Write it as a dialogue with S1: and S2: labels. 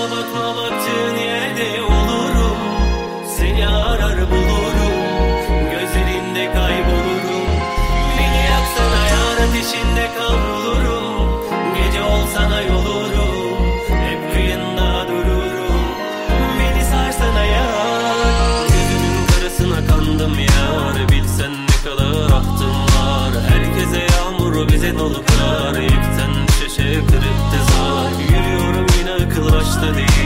S1: bakma baktığın yerde olurum. Seni arar bulurum, gözlerinde kaybolurum. Beni yaksana yar ateşinde kavrulurum. Gece olsana yolurum, hep kıyında dururum. Beni sarsana yar, gözünün karasına kandım yar. Bilsen ne kadar ahtım var, herkese yağmur bize dolu kar. Yekten şişe kırık tezar, yürüyorum yine akıl başta değil.